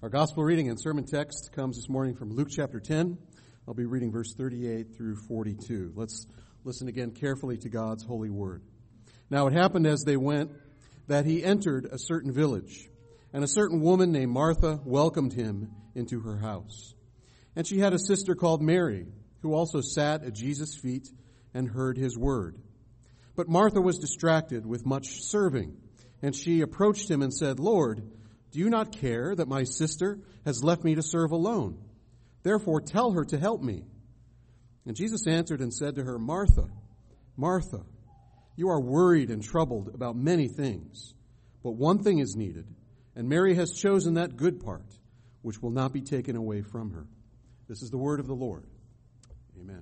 Our gospel reading and sermon text comes this morning from Luke chapter 10. I'll be reading verse 38 through 42. Let's listen again carefully to God's holy word. Now it happened as they went that he entered a certain village, and a certain woman named Martha welcomed him into her house. And she had a sister called Mary, who also sat at Jesus' feet and heard his word. But Martha was distracted with much serving, and she approached him and said, "Lord, do you not care that my sister has left me to serve alone? Therefore tell her to help me." And Jesus answered and said to her, "Martha, Martha, you are worried and troubled about many things, but one thing is needed, and Mary has chosen that good part, which will not be taken away from her." This is the word of the Lord. Amen.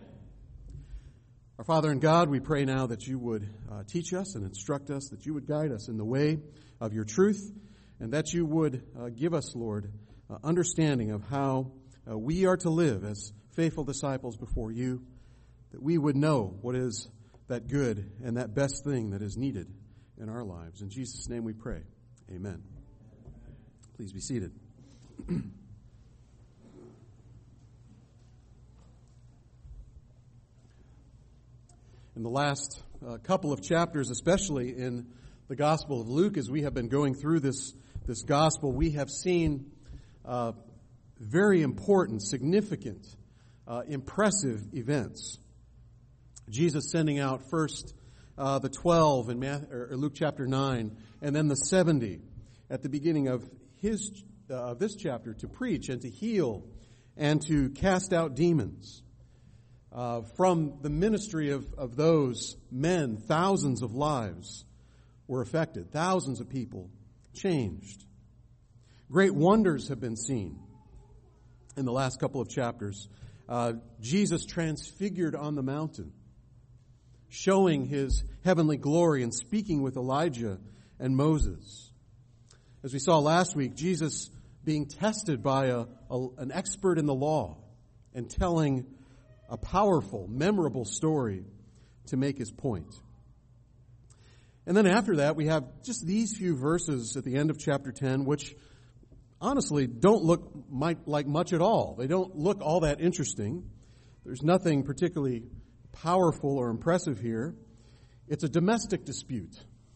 Our Father in God, we pray now that you would teach us and instruct us, that you would guide us in the way of your truth, and that you would give us, Lord, understanding of how we are to live as faithful disciples before you, that we would know what is that good and that best thing that is needed in our lives. In Jesus' name we pray. Amen. Please be seated. In the last couple of chapters, especially in the Gospel of Luke, as we have been going through this Gospel, we have seen very important, significant, impressive events. Jesus sending out first the 12 in Luke chapter 9, and then the 70 at the beginning of this chapter to preach and to heal and to cast out demons. From the ministry of those men, thousands of lives were affected. Thousands of people changed. Great wonders have been seen in the last couple of chapters. Jesus transfigured on the mountain, showing his heavenly glory and speaking with Elijah and Moses. As we saw last week, Jesus being tested by an expert in the law and telling a powerful, memorable story to make his point. And then after that, we have just these few verses at the end of chapter 10, which honestly don't look like much at all. They don't look all that interesting. There's nothing particularly powerful or impressive here. It's a domestic dispute,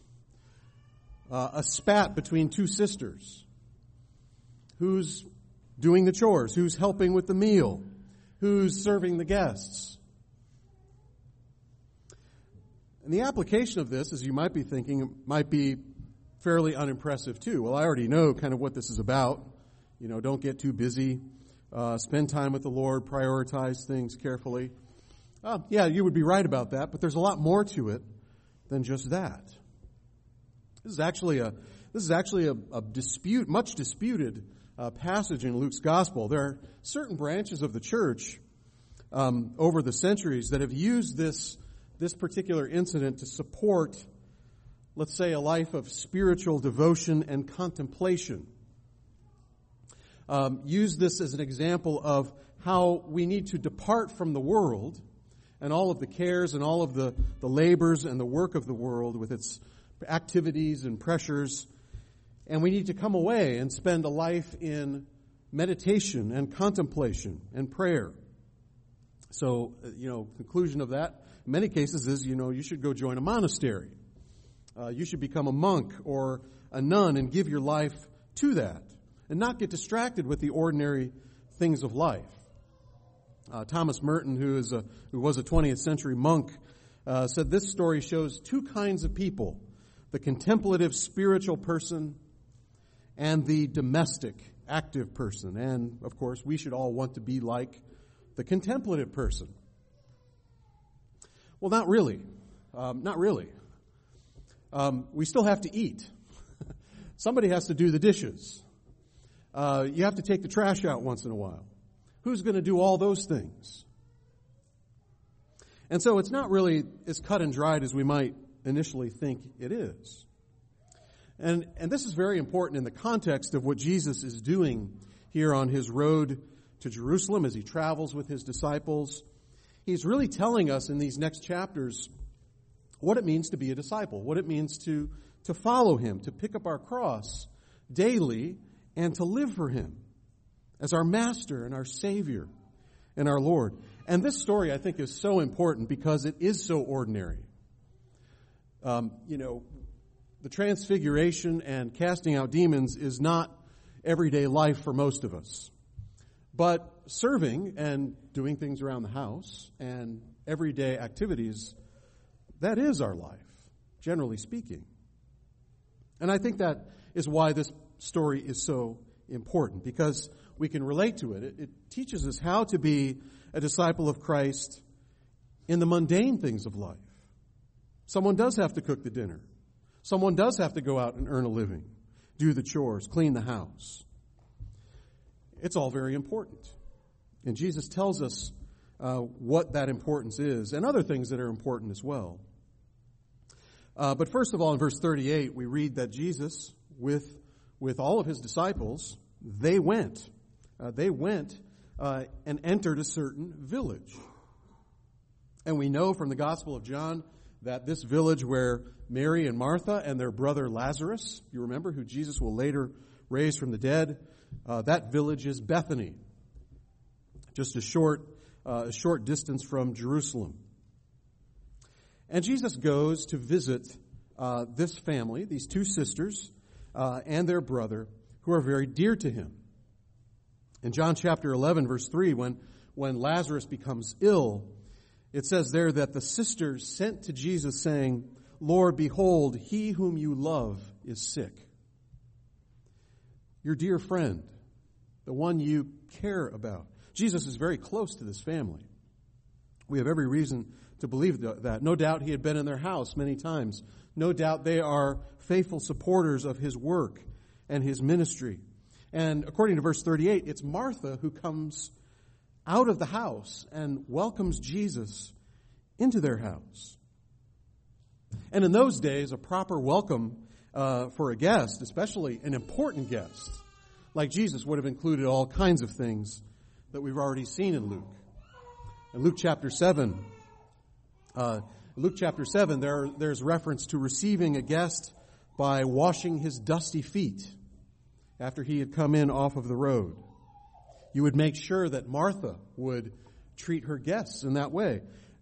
a spat between two sisters. Who's doing the chores? Who's helping with the meal? Who's serving the guests? And the application of this, as you might be thinking, might be fairly unimpressive too. Well, I already know kind of what this is about. You know, don't get too busy. Spend time with the Lord. Prioritize things carefully. Yeah, you would be right about that, but there's a lot more to it than just that. This is actually a much disputed passage in Luke's gospel. There are certain branches of the church over the centuries that have used this particular incident to support, let's say, a life of spiritual devotion and contemplation. Use this as an example of how we need to depart from the world and all of the cares and all of the labors and the work of the world with its activities and pressures. And we need to come away and spend a life in meditation and contemplation and prayer. So, conclusion of that, in many cases, is, you should go join a monastery. You should become a monk or a nun and give your life to that and not get distracted with the ordinary things of life. Thomas Merton, who was a 20th century monk, said this story shows two kinds of people: the contemplative spiritual person and the domestic, active person. And, of course, we should all want to be like the contemplative person. Well, not really. Not really. We still have to eat. Somebody has to do the dishes. You have to take the trash out once in a while. Who's going to do all those things? And so it's not really as cut and dried as we might initially think it is. And this is very important in the context of what Jesus is doing here on his road to Jerusalem as he travels with his disciples. He's really telling us in these next chapters what it means to be a disciple, what it means to follow him, to pick up our cross daily and to live for Him as our Master and our Savior and our Lord. And this story, I think, is so important because it is so ordinary. The transfiguration and casting out demons is not everyday life for most of us. But serving and doing things around the house and everyday activities, that is our life, generally speaking. And I think that is why this story is so important, because we can relate to it. It teaches us how to be a disciple of Christ in the mundane things of life. Someone does have to cook the dinner. Someone does have to go out and earn a living, do the chores, clean the house. It's all very important. And Jesus tells us what that importance is, and other things that are important as well. But first of all, in verse 38, we read that Jesus, with all of his disciples, they went and entered a certain village. And we know from the Gospel of John that this village where Mary and Martha and their brother Lazarus, you remember, who Jesus will later raise from the dead, that village is Bethany, just a short distance from Jerusalem. And Jesus goes to visit this family, these two sisters, and their brother, who are very dear to him. In John chapter 11, verse 3, when Lazarus becomes ill, it says there that the sisters sent to Jesus saying, "Lord, behold, he whom you love is sick." Your dear friend, the one you care about. Jesus is very close to this family. We have every reason to believe that. No doubt he had been in their house many times. No doubt they are faithful supporters of his work and his ministry. And according to verse 38, it's Martha who comes out of the house and welcomes Jesus into their house. And in those days, a proper welcome for a guest, especially an important guest, like Jesus, would have included all kinds of things that we've already seen in Luke. In Luke chapter 7, there's reference to receiving a guest by washing his dusty feet after he had come in off of the road. You would make sure that Martha would treat her guests in that way.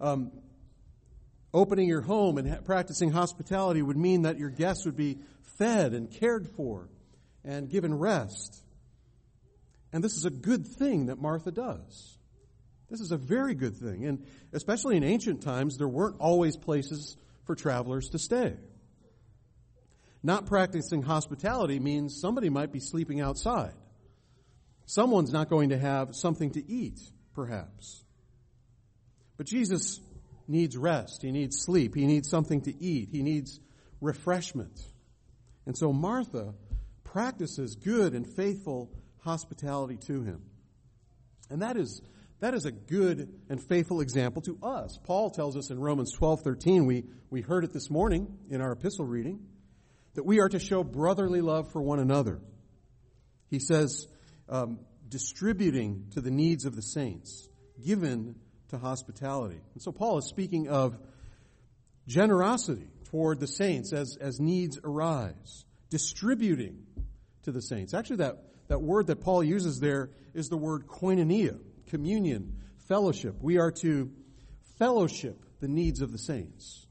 Opening your home and practicing hospitality would mean that your guests would be fed and cared for and given rest. And this is a good thing that Martha does. This is a very good thing. And especially in ancient times, there weren't always places for travelers to stay. Not practicing hospitality means somebody might be sleeping outside. Someone's not going to have something to eat, perhaps. But Jesus needs rest. He needs sleep. He needs something to eat. He needs refreshment. And so Martha practices good and faithful hospitality to him. And that is a good and faithful example to us. Paul tells us in Romans 12:13, we heard it this morning in our epistle reading, that we are to show brotherly love for one another. He says, distributing to the needs of the saints, given to hospitality. And so Paul is speaking of generosity toward the saints as needs arise, distributing to the saints. Actually, that word that Paul uses there is the word koinonia, communion, fellowship. We are to fellowship the needs of the saints.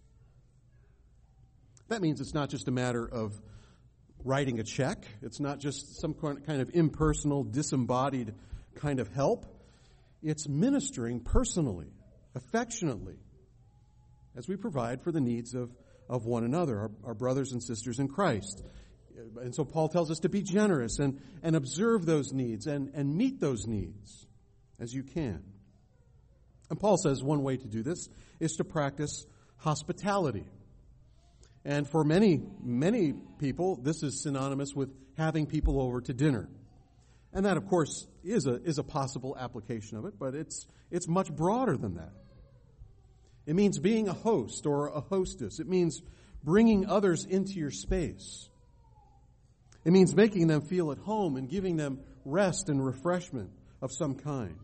That means it's not just a matter of writing a check. It's not just some kind of impersonal, disembodied kind of help. It's ministering personally, affectionately, as we provide for the needs of one another, our brothers and sisters in Christ. And so Paul tells us to be generous and observe those needs and meet those needs as you can. And Paul says one way to do this is to practice hospitality. And for many, many people, this is synonymous with having people over to dinner. And that, of course, is a possible application of it, but it's much broader than that. It means being a host or a hostess. It means bringing others into your space. It means making them feel at home and giving them rest and refreshment of some kind.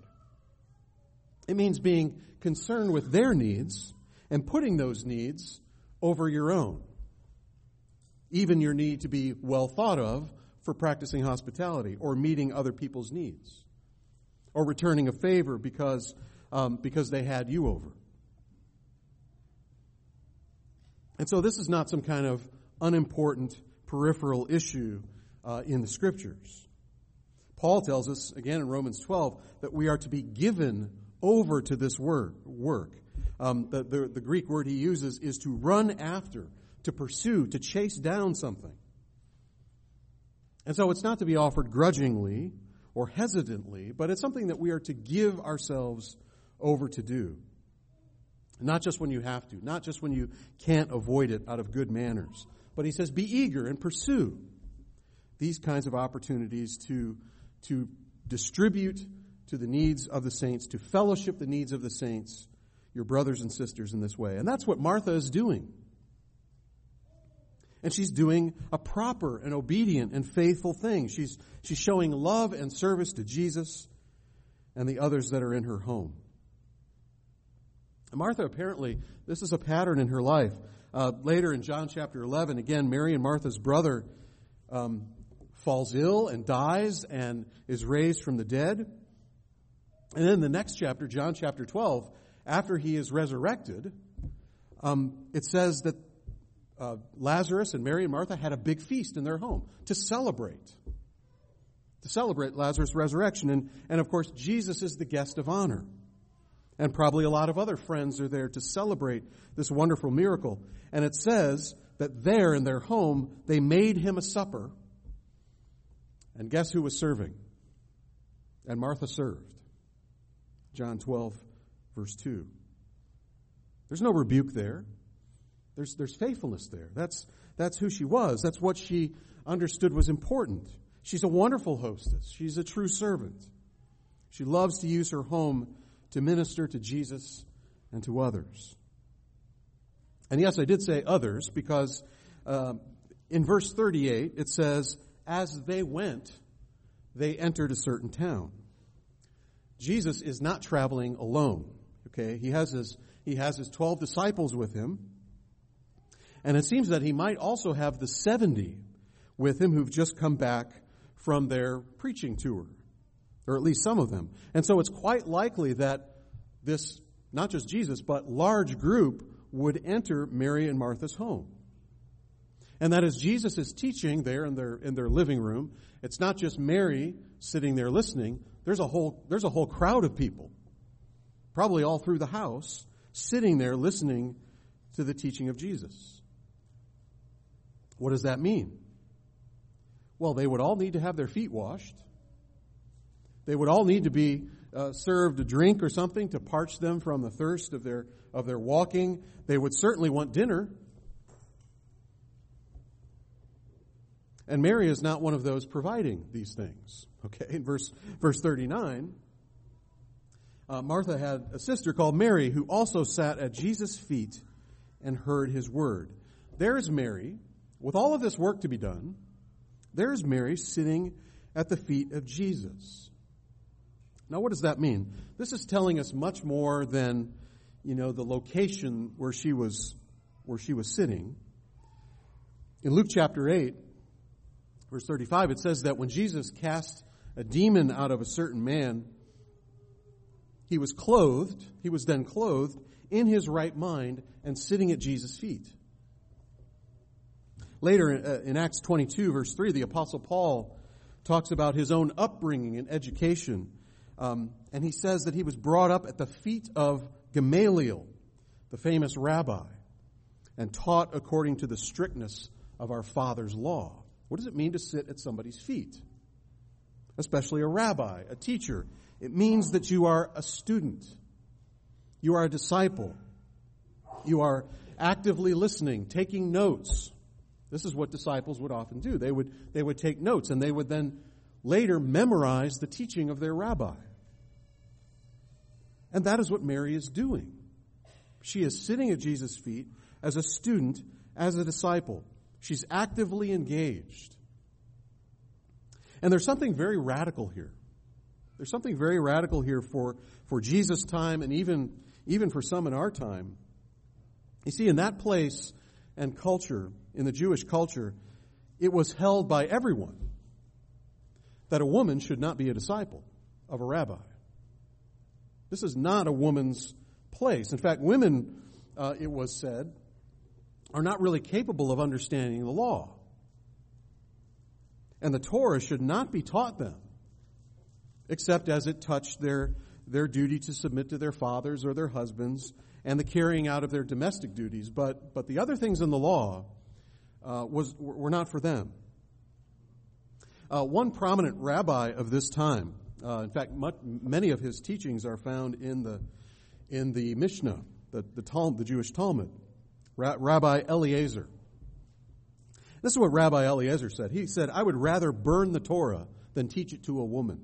It means being concerned with their needs and putting those needs over your own. Even your need to be well thought of for practicing hospitality or meeting other people's needs or returning a favor because they had you over. And so this is not some kind of unimportant peripheral issue in the Scriptures. Paul tells us, again in Romans 12, that we are to be given over to this work. The Greek word he uses is to run after, to pursue, to chase down something. And so it's not to be offered grudgingly or hesitantly, but it's something that we are to give ourselves over to do. Not just when you have to, not just when you can't avoid it out of good manners. But he says, be eager and pursue these kinds of opportunities to distribute to the needs of the saints, to fellowship the needs of the saints, your brothers and sisters in this way. And that's what Martha is doing. And she's doing a proper and obedient and faithful thing. She's showing love and service to Jesus and the others that are in her home. Martha, apparently, this is a pattern in her life. Later in John chapter 11, again, Mary and Martha's brother falls ill and dies and is raised from the dead. And then the next chapter, John chapter 12, after he is resurrected, it says that Lazarus and Mary and Martha had a big feast in their home to celebrate Lazarus' resurrection. And of course, Jesus is the guest of honor. And probably a lot of other friends are there to celebrate this wonderful miracle. And it says that there in their home, they made him a supper. And guess who was serving? And Martha served. John 12, verse 2. There's no rebuke there. There's faithfulness there. That's who she was. That's what she understood was important. She's a wonderful hostess. She's a true servant. She loves to use her home to minister to Jesus and to others. And yes, I did say others because in verse 38 it says, as they went, they entered a certain town. Jesus is not traveling alone. Okay, he has his 12 disciples with him. And it seems that he might also have the 70 with him who've just come back from their preaching tour, or at least some of them. And so it's quite likely that this, not just Jesus, but large group would enter Mary and Martha's home. And that as Jesus is teaching there in their living room, it's not just Mary sitting there listening. There's a whole crowd of people, probably all through the house, sitting there listening to the teaching of Jesus. What does that mean? Well, they would all need to have their feet washed. They would all need to be served a drink or something to parch them from the thirst of their walking. They would certainly want dinner. And Mary is not one of those providing these things. Okay, in verse 39, Martha had a sister called Mary who also sat at Jesus' feet and heard his word. There's Mary, with all of this work to be done, there's Mary sitting at the feet of Jesus. Now, what does that mean? This is telling us much more than, the location where she was sitting. In Luke chapter 8, verse 35, it says that when Jesus cast a demon out of a certain man, he was then clothed in his right mind and sitting at Jesus' feet. Later in Acts 22, verse 3, the Apostle Paul talks about his own upbringing and education. And he says that he was brought up at the feet of Gamaliel, the famous rabbi, and taught according to the strictness of our father's law. What does it mean to sit at somebody's feet? Especially a rabbi, a teacher. It means that you are a student. You are a disciple. You are actively listening, taking notes. This is what disciples would often do. They would take notes, and they would then later memorize the teaching of their rabbi. And that is what Mary is doing. She is sitting at Jesus' feet as a student, as a disciple. She's actively engaged. And there's something very radical here. There's something very radical here for Jesus' time and even for some in our time. You see, in that place and culture, in the Jewish culture, it was held by everyone. that a woman should not be a disciple of a rabbi. This is not a woman's place. In fact, women, it was said, are not really capable of understanding the law. And the Torah should not be taught them, except as it touched their duty to submit to their fathers or their husbands and the carrying out of their domestic duties. But the other things in the law were not for them. One prominent rabbi of this time, in fact, many of his teachings are found in the Mishnah, the Jewish Talmud, Rabbi Eliezer. This is what Rabbi Eliezer said. He said, "I would rather burn the Torah than teach it to a woman."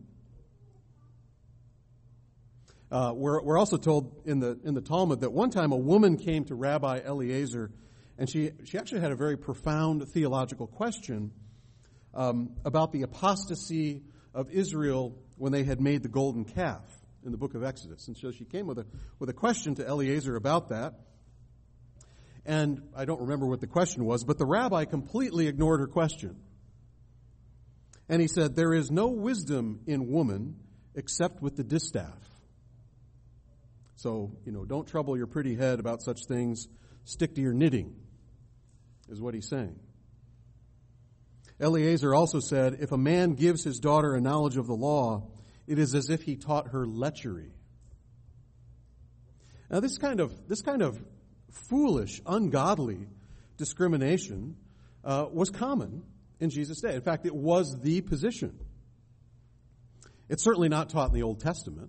We're also told in the Talmud that one time a woman came to Rabbi Eliezer, and she actually had a very profound theological question about the apostasy of Israel when they had made the golden calf in the book of Exodus. And so she came with a question to Eliezer about that. And I don't remember what the question was, but the rabbi completely ignored her question. And he said, "There is no wisdom in woman except with the distaff." So, don't trouble your pretty head about such things. Stick to your knitting, is what he's saying. Eliezer also said, "If a man gives his daughter a knowledge of the law, it is as if he taught her lechery." Now, this kind of foolish, ungodly discrimination was common in Jesus' day. In fact, it was the position. It's certainly not taught in the Old Testament.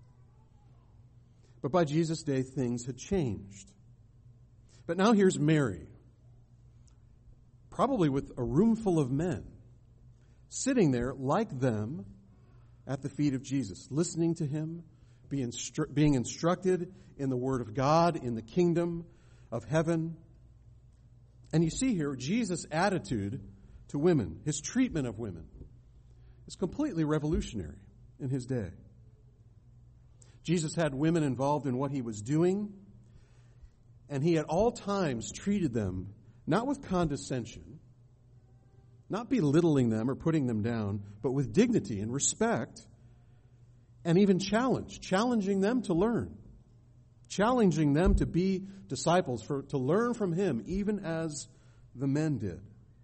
But by Jesus' day, things had changed. But now here's Mary, probably with a room full of men, sitting there like them at the feet of Jesus, listening to him, being instructed in the Word of God, in the kingdom of heaven. And you see here, Jesus' attitude to women, his treatment of women, is completely revolutionary in his day. Jesus had women involved in what he was doing, and he at all times treated them not with condescension, not belittling them or putting them down, but with dignity and respect, and even challenging them to learn, challenging them to be disciples, to learn from him, even as the men did.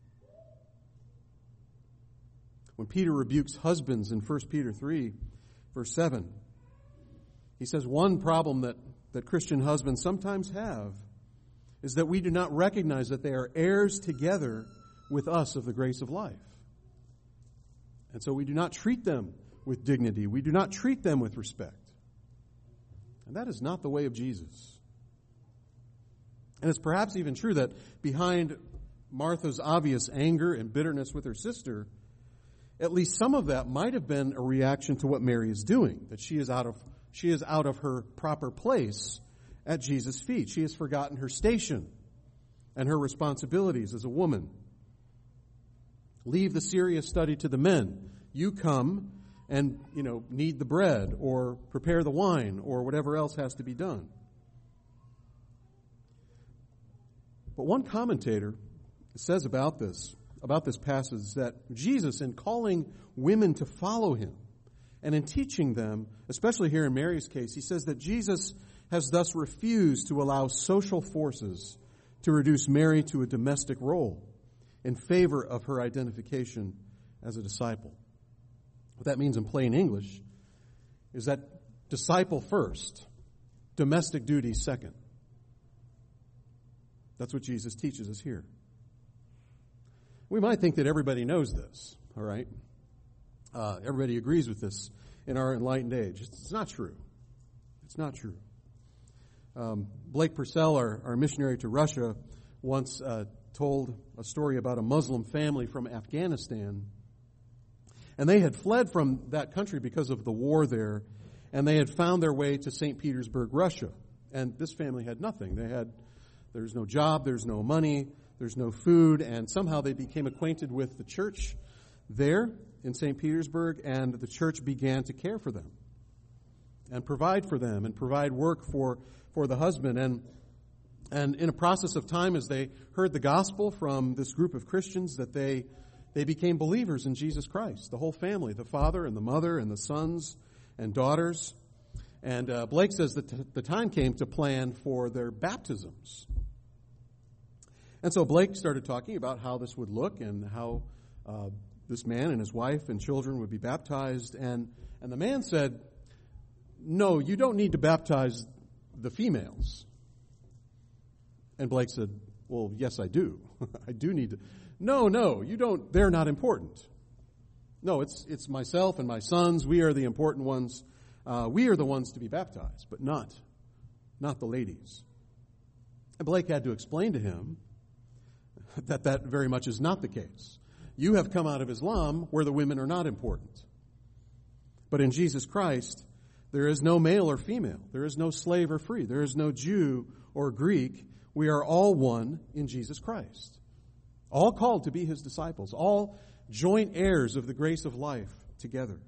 When Peter rebukes husbands in 1 Peter 3, verse 7, he says one problem that Christian husbands sometimes have is that we do not recognize that they are heirs together with us of the grace of life. And so we do not treat them with dignity. We do not treat them with respect. And that is not the way of Jesus. And it's perhaps even true that behind Martha's obvious anger and bitterness with her sister, at least some of that might have been a reaction to what Mary is doing, that she is out of her proper place at Jesus' feet. She has forgotten her station and her responsibilities as a woman. Leave the serious study to the men. You come and, knead the bread or prepare the wine or whatever else has to be done. But one commentator says about this passage that Jesus, in calling women to follow him and in teaching them, especially here in Mary's case, he says that Jesus has thus refused to allow social forces to reduce Mary to a domestic role in favor of her identification as a disciple. What that means in plain English is that disciple first, domestic duty second. That's what Jesus teaches us here. We might think that everybody knows this, all right? Everybody agrees with this in our enlightened age. It's not true. It's not true. Blake Purcell, our missionary to Russia, once told a story about a Muslim family from Afghanistan. And they had fled from that country because of the war there, and they had found their way to St. Petersburg, Russia. And this family had nothing. There's no job, there's no money, there's no food, and somehow they became acquainted with the church there in St. Petersburg, and the church began to care for them and provide for them and provide work for the husband. And in a process of time, as they heard the gospel from this group of Christians that they They became believers in Jesus Christ, the whole family, the father and the mother and the sons and daughters. And Blake says that the time came to plan for their baptisms. And so Blake started talking about how this would look and how this man and his wife and children would be baptized. And the man said, "No, you don't need to baptize the females." And Blake said, "Well, yes, I do. I do need to." No, you don't. They're not important. No, it's myself and my sons. We are the important ones. We are the ones to be baptized, but not the ladies. And Blake had to explain to him that very much is not the case. You have come out of Islam where the women are not important. But in Jesus Christ, there is no male or female. There is no slave or free. There is no Jew or Greek. We are all one in Jesus Christ. All called to be his disciples. All joint heirs of the grace of life together.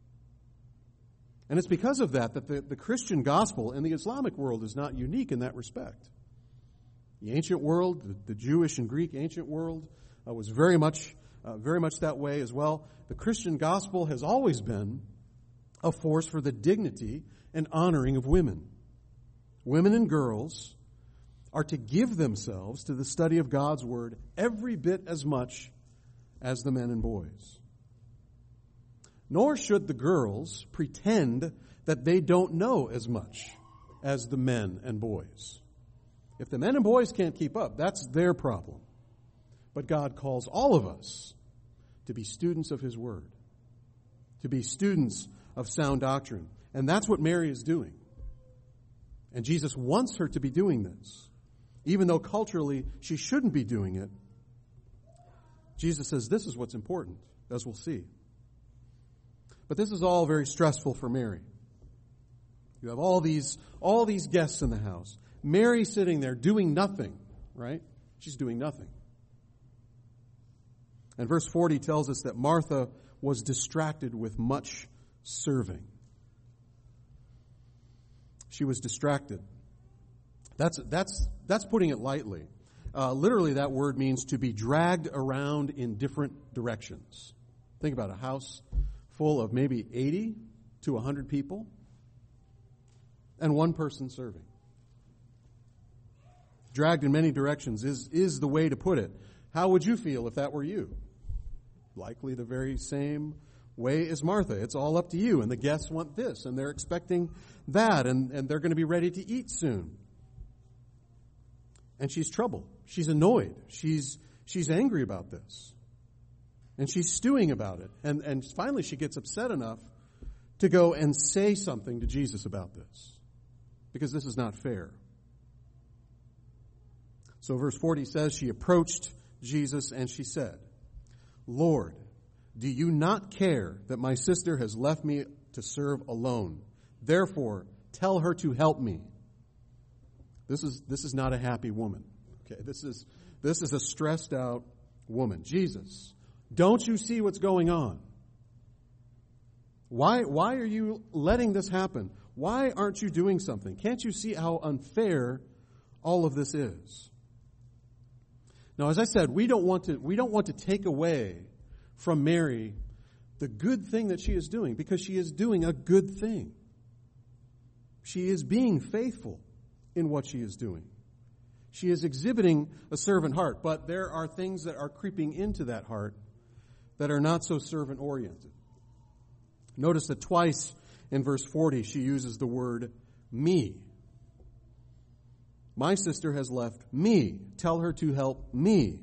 And it's because of that the Christian gospel in the Islamic world is not unique in that respect. The ancient world, the Jewish and Greek ancient world, was very much that way as well. The Christian gospel has always been a force for the dignity and honoring of women. Women and girls are to give themselves to the study of God's Word every bit as much as the men and boys. Nor should the girls pretend that they don't know as much as the men and boys. If the men and boys can't keep up, that's their problem. But God calls all of us to be students of His Word, to be students of sound doctrine. And that's what Mary is doing. And Jesus wants her to be doing this. Even though culturally she shouldn't be doing it, Jesus says this is what's important, as we'll see. But this is all very stressful for Mary. You have all these guests in the house. Mary sitting there doing nothing, right? She's doing nothing. And verse 40 tells us that Martha was distracted with much serving. She was distracted. That's putting it lightly. Literally, that word means to be dragged around in different directions. Think about a house full of maybe 80 to 100 people and one person serving. Dragged in many directions is the way to put it. How would you feel if that were you? Likely the very same way as Martha. It's all up to you, and the guests want this, and they're expecting that, and they're going to be ready to eat soon. And she's troubled. She's annoyed. She's angry about this. And she's stewing about it. And finally she gets upset enough to go and say something to Jesus about this. Because this is not fair. So verse 40 says, she approached Jesus and she said, "Lord, do you not care that my sister has left me to serve alone? Therefore, tell her to help me." This is not a happy woman. Okay, this is a stressed out woman. Jesus, don't you see what's going on? Why are you letting this happen? Why aren't you doing something? Can't you see how unfair all of this is? Now, as I said, we don't want to take away from Mary the good thing that she is doing, because she is doing a good thing. She is being faithful in what she is doing. She is exhibiting a servant heart, but there are things that are creeping into that heart that are not so servant-oriented. Notice that twice in verse 40 she uses the word me. My sister has left me. Tell her to help me.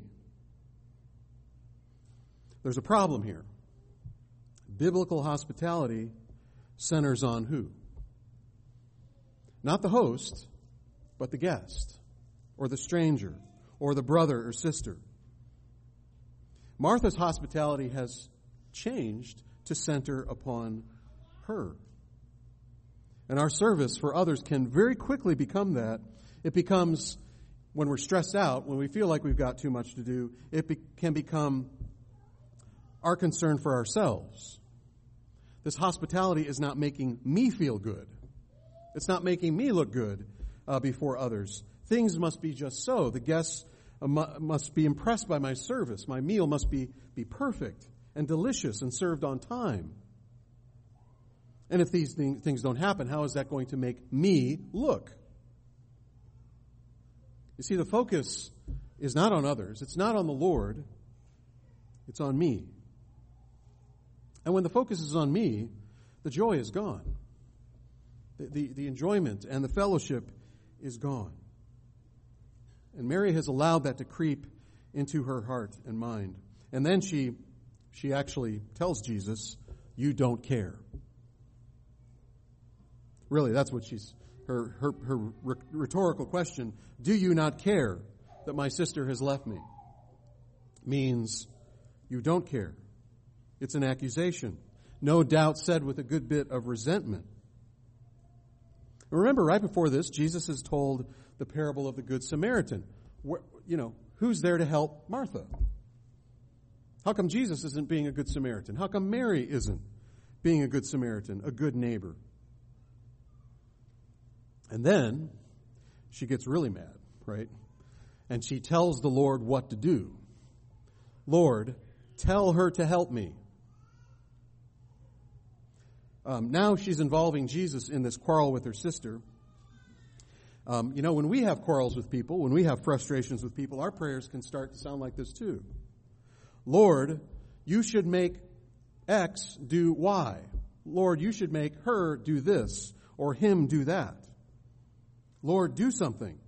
There's a problem here. Biblical hospitality centers on who? Not the host, but the guest, or the stranger, or the brother or sister. Martha's hospitality has changed to center upon her. And our service for others can very quickly become that. It becomes, when we're stressed out, when we feel like we've got too much to do, can become our concern for ourselves. This hospitality is not making me feel good. It's not making me look good before others. Things must be just so. The guests must be impressed by my service. My meal must be perfect and delicious and served on time. And if these things don't happen, how is that going to make me look? You see, the focus is not on others. It's not on the Lord. It's on me. And when the focus is on me, the joy is gone. The enjoyment and the fellowship is gone. And Mary has allowed that to creep into her heart and mind. And then she actually tells Jesus, "You don't care." Really, that's what her rhetorical question, "Do you not care that my sister has left me?" means you don't care. It's an accusation, no doubt said with a good bit of resentment. Remember, right before this, Jesus has told the parable of the Good Samaritan. Who's there to help Martha? How come Jesus isn't being a good Samaritan? How come Mary isn't being a good Samaritan, a good neighbor? And then she gets really mad, right? And she tells the Lord what to do. "Lord, tell her to help me." Now she's involving Jesus in this quarrel with her sister. When we have quarrels with people, when we have frustrations with people, our prayers can start to sound like this too. "Lord, you should make X do Y. Lord, you should make her do this or him do that. Lord, do something."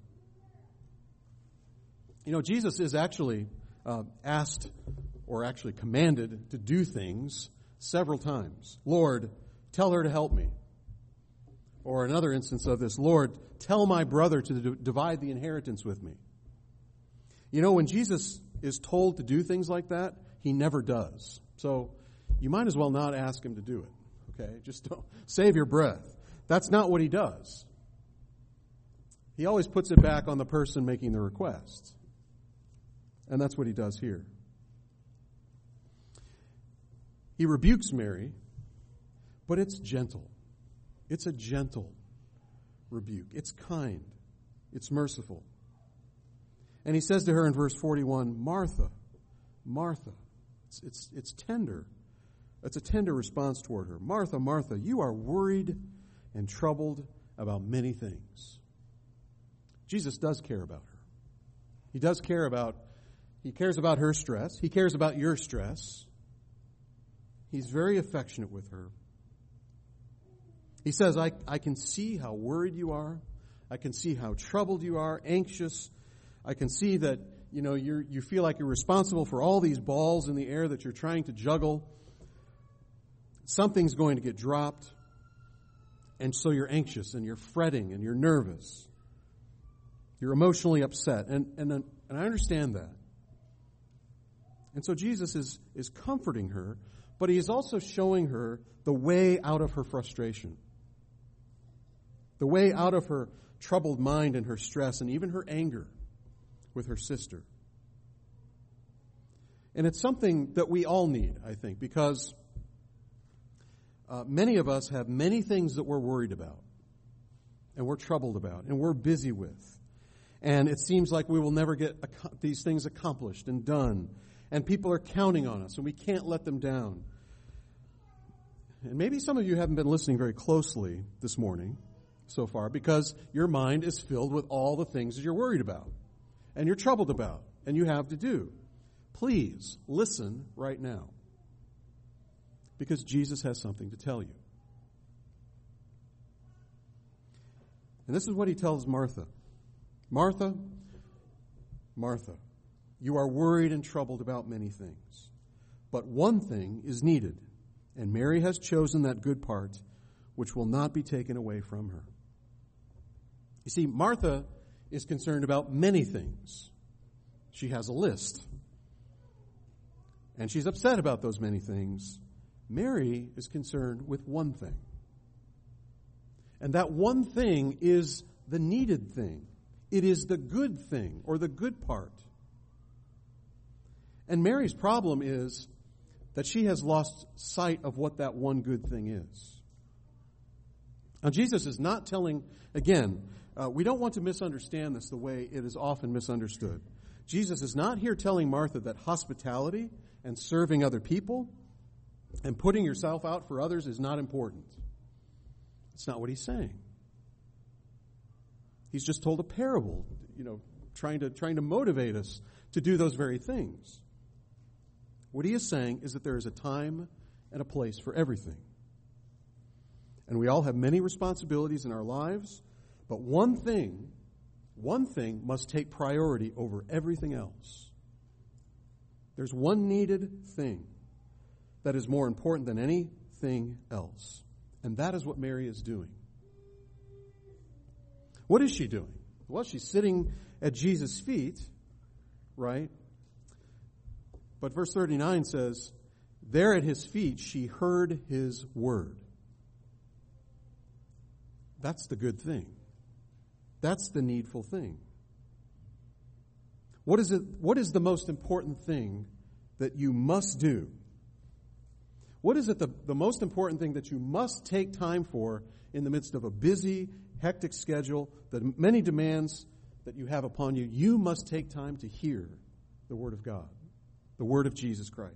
Jesus is actually asked or actually commanded to do things several times. "Lord, tell her to help me." Or another instance of this, "Lord, tell my brother to divide the inheritance with me." When Jesus is told to do things like that, he never does. So you might as well not ask him to do it. Okay? Just don't save your breath. That's not what he does. He always puts it back on the person making the request. And that's what he does here. He rebukes Mary, but it's gentle. It's a gentle rebuke. It's kind. It's merciful. And he says to her in verse 41, "Martha, Martha." It's tender. It's a tender response toward her. "Martha, Martha, you are worried and troubled about many things." Jesus does care about her. He cares about her stress. He cares about your stress. He's very affectionate with her. He says, I can see how worried you are. I can see how troubled you are, anxious. I can see that, you feel like you're responsible for all these balls in the air that you're trying to juggle. Something's going to get dropped. And so you're anxious and you're fretting and you're nervous. You're emotionally upset. And I understand that. And so Jesus is comforting her, but he is also showing her the way out of her frustration, the way out of her troubled mind and her stress and even her anger with her sister. And it's something that we all need, I think, because many of us have many things that we're worried about and we're troubled about and we're busy with. And it seems like we will never get these things accomplished and done. And people are counting on us, and we can't let them down. And maybe some of you haven't been listening very closely this morning so far because your mind is filled with all the things that you're worried about and you're troubled about and you have to do. Please listen right now because Jesus has something to tell you. And this is what he tells Martha. "Martha, Martha, you are worried and troubled about many things, but one thing is needed, and Mary has chosen that good part which will not be taken away from her." You see, Martha is concerned about many things. She has a list, and she's upset about those many things. Mary is concerned with one thing, and that one thing is the needed thing. It is the good thing, or the good part. And Mary's problem is that she has lost sight of what that one good thing is. Now, Jesus is not telling, again, we don't want to misunderstand this the way it is often misunderstood. Jesus is not here telling Martha that hospitality and serving other people and putting yourself out for others is not important. It's not what he's saying. He's just told a parable, trying to motivate us to do those very things. What he is saying is that there is a time and a place for everything. And we all have many responsibilities in our lives, but one thing must take priority over everything else. There's one needed thing that is more important than anything else, and that is what Mary is doing. What is she doing? Well, she's sitting at Jesus' feet, right? But verse 39 says, there at his feet she heard his word. That's the good thing. That's the needful thing. What is the most important thing that you must do? What is it the most important thing that you must take time for in the midst of a busy, hectic schedule, the many demands that you have upon you? You must take time to hear the Word of God, the Word of Jesus Christ.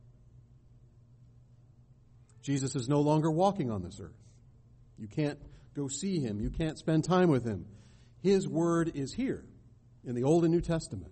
Jesus is no longer walking on this earth. You can't go see him. You can't spend time with him. His Word is here in the Old and New Testament.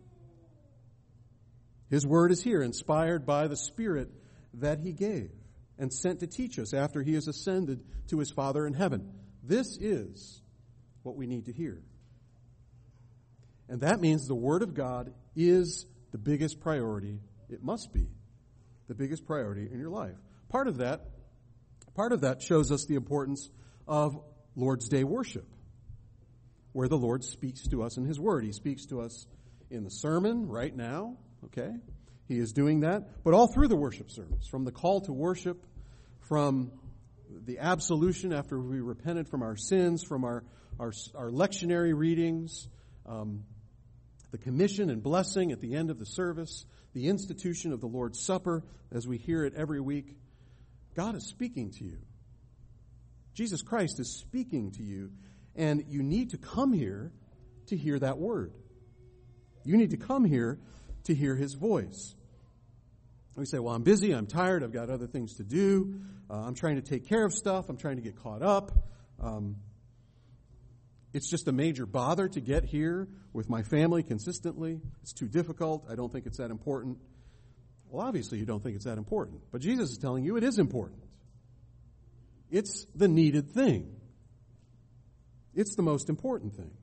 His Word is here, inspired by the Spirit that he gave and sent to teach us after he has ascended to his Father in heaven. This is what we need to hear. And that means the Word of God is the biggest priority. It must be the biggest priority in your life. Part of that shows us the importance of Lord's Day worship, where the Lord speaks to us in his Word. He speaks to us in the sermon right now, okay? He is doing that, but all through the worship service, from the call to worship, from the absolution after we repented from our sins, from our lectionary readings, the commission and blessing at the end of the service, the institution of the Lord's Supper as we hear it every week. God is speaking to you. Jesus Christ is speaking to you, and you need to come here to hear that word. You need to come here to hear his voice. We say, well, I'm busy, I'm tired, I've got other things to do, I'm trying to take care of stuff, I'm trying to get caught up. It's just a major bother to get here with my family consistently. It's too difficult. I don't think it's that important. Well, obviously you don't think it's that important, but Jesus is telling you it is important. It's the needed thing. It's the most important thing.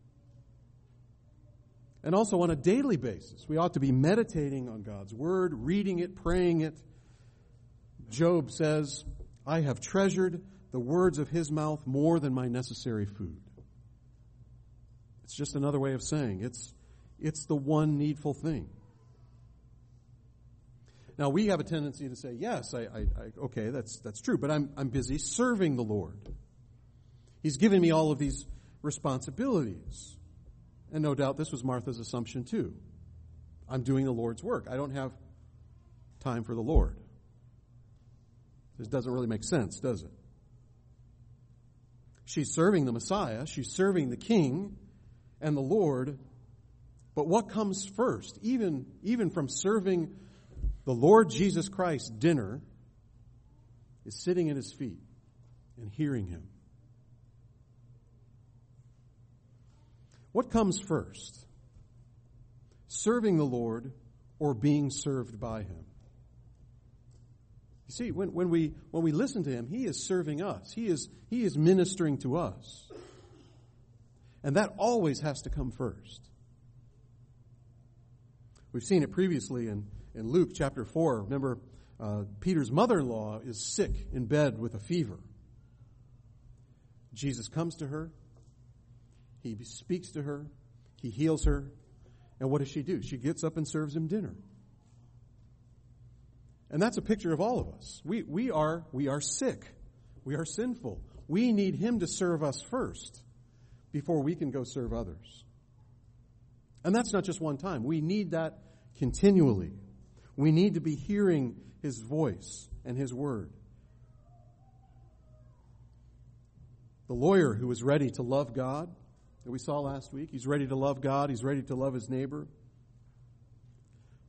And also on a daily basis, we ought to be meditating on God's Word, reading it, praying it. Job says, I have treasured the words of his mouth more than my necessary food. It's just another way of saying it's the one needful thing. Now, we have a tendency to say, yes, okay, that's true, but I'm busy serving the Lord. He's given me all of these responsibilities. And no doubt this was Martha's assumption too. I'm doing the Lord's work. I don't have time for the Lord. This doesn't really make sense, does it? She's serving the Messiah. She's serving the King and the Lord. But what comes first, even from serving the Lord Jesus Christ dinner, is sitting at his feet and hearing him. What comes first? Serving the Lord or being served by him? You see, when we listen to him, he is serving us. He is ministering to us. And that always has to come first. We've seen it previously in Luke chapter 4. Remember, Peter's mother-in-law is sick in bed with a fever. Jesus comes to her. He speaks to her. He heals her. And what does she do? She gets up and serves him dinner. And that's a picture of all of us. We are sick. We are sinful. We need him to serve us first before we can go serve others. And that's not just one time. We need that continually. We need to be hearing his voice and his word. The lawyer who was ready to love God, that we saw last week, he's ready to love God, he's ready to love his neighbor.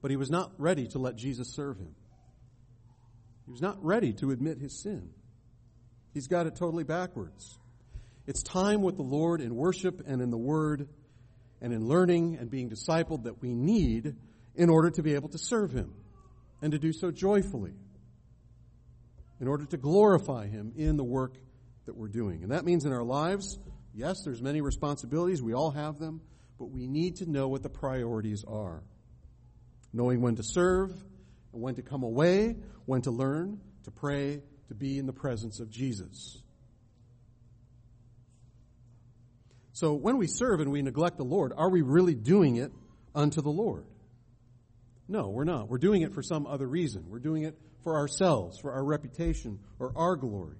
but he was not ready to let Jesus serve him. He was not ready to admit his sin. He's got it totally backwards. It's time with the Lord in worship and in the Word and in learning and being discipled that we need in order to be able to serve him and to do so joyfully, in order to glorify him in the work that we're doing. And that means in our lives, yes, there's many responsibilities. We all have them. But we need to know what the priorities are. Knowing when to serve, and when to come away, when to learn, to pray, to be in the presence of Jesus. So when we serve and we neglect the Lord, are we really doing it unto the Lord? No, we're not. We're doing it for some other reason. We're doing it for ourselves, for our reputation, or our glory.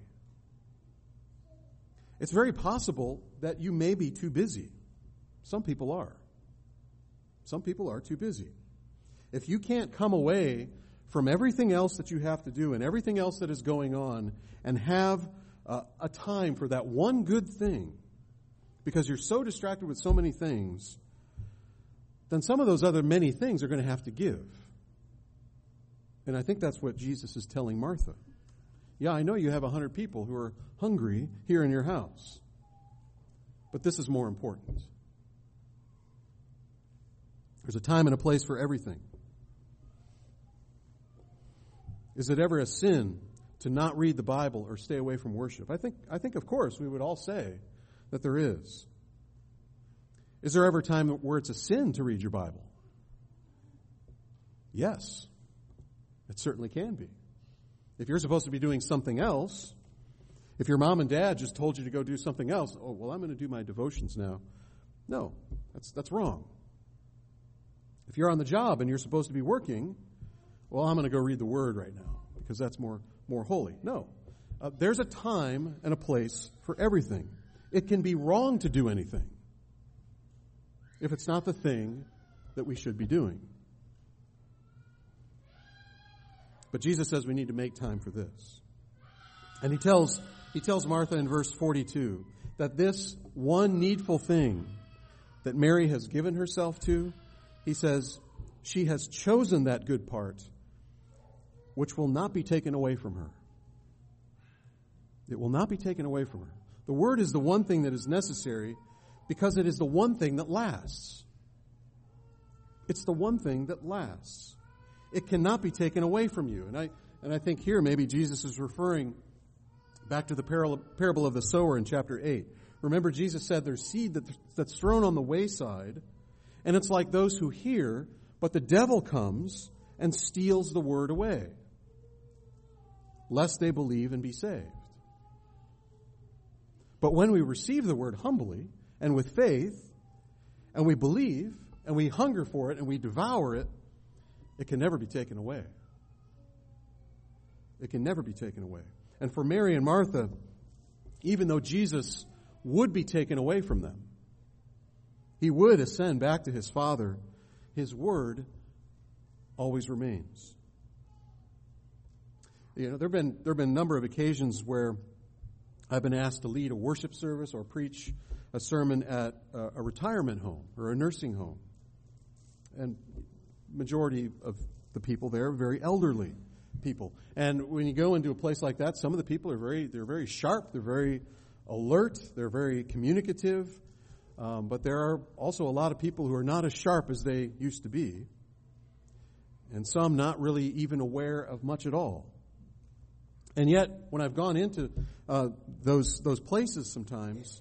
It's very possible that you may be too busy. Some people are. Some people are too busy. If you can't come away from everything else that you have to do and everything else that is going on and have a time for that one good thing, because you're so distracted with so many things, then some of those other many things are going to have to give. And I think that's what Jesus is telling Martha. Yeah, I know you have 100 people who are hungry here in your house, but this is more important. There's a time and a place for everything. Is it ever a sin to not read the Bible or stay away from worship? I think of course we would all say that there is. Is there ever a time where it's a sin to read your Bible? Yes, it certainly can be. If you're supposed to be doing something else, if your mom and dad just told you to go do something else, oh, well, I'm going to do my devotions now. No, that's wrong. If you're on the job and you're supposed to be working, well, I'm going to go read the Word right now because that's more holy. No. There's a time and a place for everything. It can be wrong to do anything if it's not the thing that we should be doing. But Jesus says we need to make time for this. And he tells Martha in verse 42 that this one needful thing that Mary has given herself to, he says, she has chosen that good part, which will not be taken away from her. It will not be taken away from her. The Word is the one thing that is necessary because it is the one thing that lasts. It's the one thing that lasts. It cannot be taken away from you. And I think here maybe Jesus is referring back to the parable of the sower in chapter 8. Remember, Jesus said there's seed that's thrown on the wayside, and it's like those who hear, but the devil comes and steals the word away, lest they believe and be saved. But when we receive the word humbly and with faith, and we believe, and we hunger for it, and we devour it, it can never be taken away. It can never be taken away. And for Mary and Martha, even though Jesus would be taken away from them, he would ascend back to his Father, his word always remains. You know, there have been a number of occasions where I've been asked to lead a worship service or preach a sermon at a retirement home or a nursing home. And majority of the people there are very elderly people. And when you go into a place like that, some of the people are very sharp, they're very alert, they're very communicative. But there are also a lot of people who are not as sharp as they used to be. And some not really even aware of much at all. And yet, when I've gone into those places sometimes,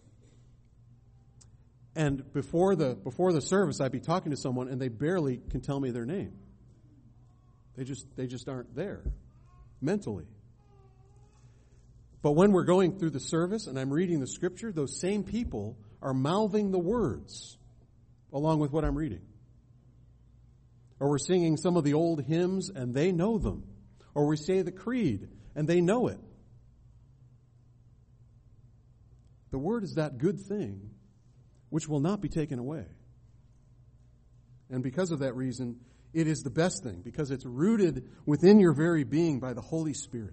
and before the service, I'd be talking to someone and they barely can tell me their name. They just aren't there mentally. But when we're going through the service and I'm reading the scripture, those same people are mouthing the words along with what I'm reading. Or we're singing some of the old hymns and they know them. Or we say the creed and they know it. The word is that good thing which will not be taken away. And because of that reason, it is the best thing, because it's rooted within your very being by the Holy Spirit.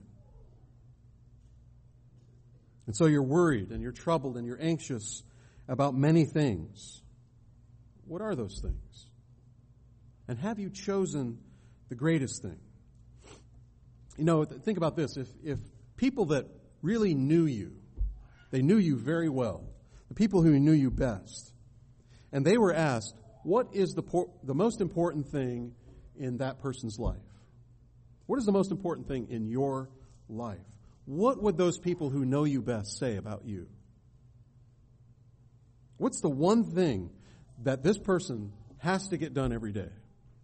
And so you're worried and you're troubled and you're anxious about many things. What are those things? And have you chosen the greatest thing? You know, think about this. If people that really knew you, they knew you very well, the people who knew you best, and they were asked, what is the most important thing in that person's life? What is the most important thing in your life? What would those people who know you best say about you? What's the one thing that this person has to get done every day?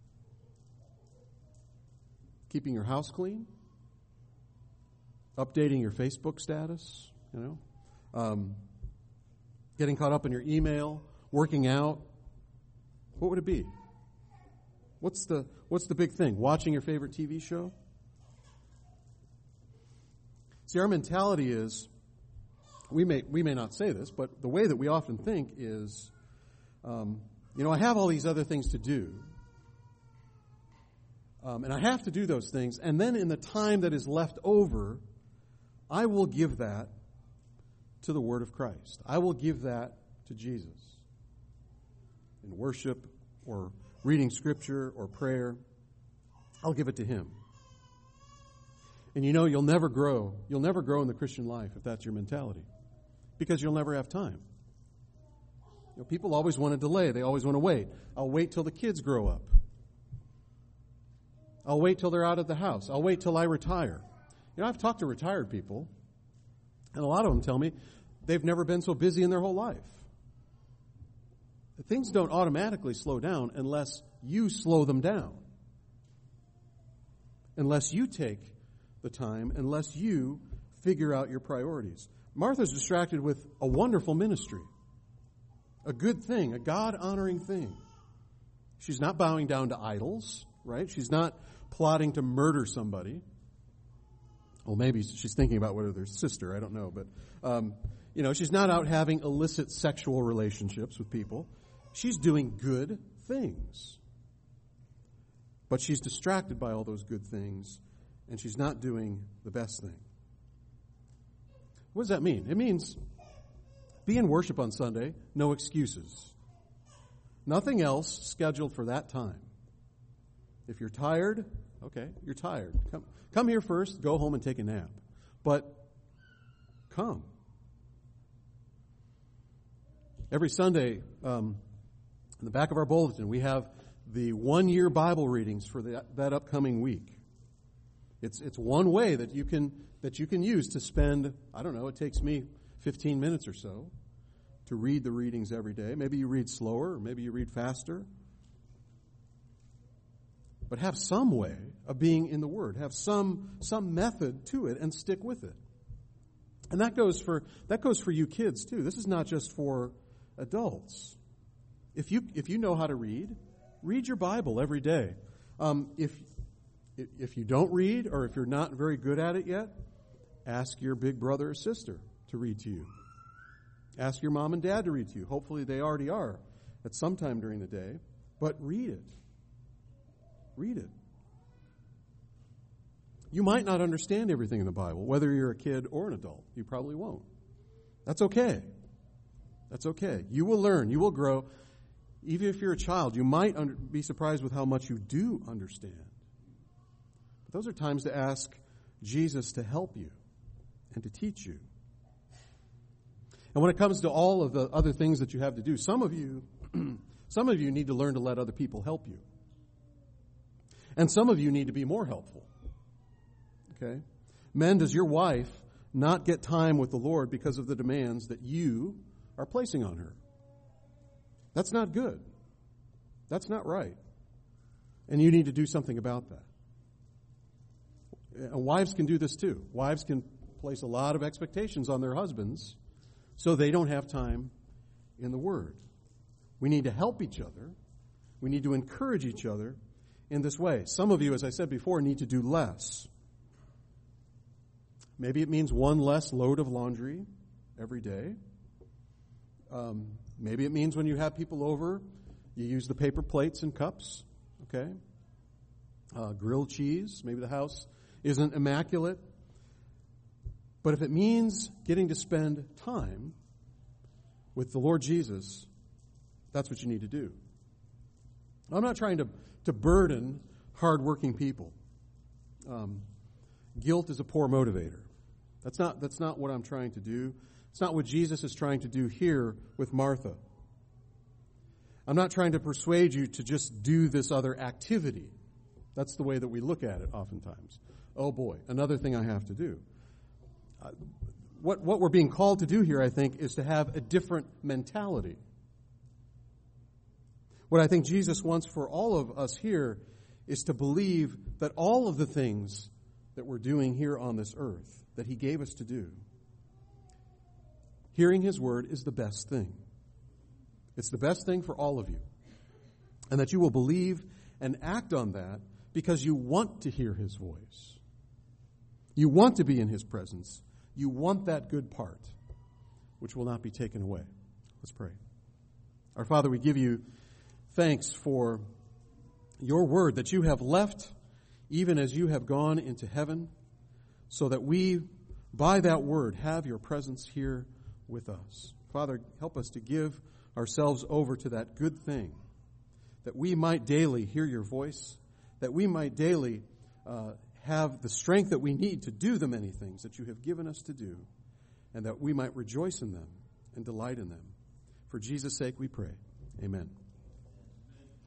Keeping your house clean? Updating your Facebook status? Getting caught up in your email? Working out? What would it be? What's the big thing? Watching your favorite TV show? See, our mentality is, we may not say this, but the way that we often think is, I have all these other things to do, and I have to do those things, and then in the time that is left over, I will give that to the Word of Christ. I will give that to Jesus in worship or reading Scripture or prayer. I'll give it to Him. And you'll never grow. You'll never grow in the Christian life if that's your mentality, because you'll never have time. People always want to delay. They always want to wait. I'll wait till the kids grow up. I'll wait till they're out of the house. I'll wait till I retire. I've talked to retired people, and a lot of them tell me they've never been so busy in their whole life. Things don't automatically slow down unless you slow them down. Unless you take the time, unless you figure out your priorities. Martha's distracted with a wonderful ministry, a good thing, a God-honoring thing. She's not bowing down to idols, right? She's not plotting to murder somebody. Well, maybe she's thinking about whether their sister, I don't know. But, she's not out having illicit sexual relationships with people. She's doing good things. But she's distracted by all those good things, and she's not doing the best thing. What does that mean? It means be in worship on Sunday, no excuses. Nothing else scheduled for that time. If you're tired, okay, you're tired. Come here first, go home and take a nap. But come. Every Sunday, in the back of our bulletin, we have the one-year Bible readings for that upcoming week. It's one way that you can use to spend, I don't know, it takes me 15 minutes or so to read the readings every day. Maybe you read slower, or maybe you read faster. But have some way of being in the Word. Have some method to it and stick with it. And that goes for you kids too. This is not just for adults. If you know how to read your Bible every day. If you don't read, or if you're not very good at it yet, ask your big brother or sister to read to you. Ask your mom and dad to read to you. Hopefully they already are at some time during the day. But read it. Read it. You might not understand everything in the Bible, whether you're a kid or an adult. You probably won't. That's okay. That's okay. You will learn. You will grow. Even if you're a child, you might be surprised with how much you do understand. But those are times to ask Jesus to help you and to teach you. And when it comes to all of the other things that you have to do, some of you need to learn to let other people help you. And some of you need to be more helpful. Okay? Men, does your wife not get time with the Lord because of the demands that you are placing on her? That's not good. That's not right. And you need to do something about that. And wives can do this too. Wives can place a lot of expectations on their husbands so they don't have time in the Word. We need to help each other. We need to encourage each other in this way. Some of you, as I said before, need to do less. Maybe it means one less load of laundry every day. Maybe it means when you have people over, you use the paper plates and cups. Okay? Grilled cheese. Maybe the house isn't immaculate. But if it means getting to spend time with the Lord Jesus, that's what you need to do. I'm not trying to burden hardworking people. Guilt is a poor motivator. That's not what I'm trying to do. It's not what Jesus is trying to do here with Martha. I'm not trying to persuade you to just do this other activity. That's the way that we look at it oftentimes. Oh boy, another thing I have to do. What we're being called to do here, I think, is to have a different mentality. What I think Jesus wants for all of us here is to believe that all of the things that we're doing here on this earth, that He gave us to do, hearing His word is the best thing. It's the best thing for all of you. And that you will believe and act on that because you want to hear His voice. You want to be in His presence. You want that good part, which will not be taken away. Let's pray. Our Father, we give you thanks for your word that you have left even as you have gone into heaven, so that we, by that word, have your presence here with us. Father, help us to give ourselves over to that good thing, that we might daily hear your voice, that we might daily have the strength that we need to do the many things that you have given us to do, and that we might rejoice in them and delight in them. For Jesus' sake we pray. Amen.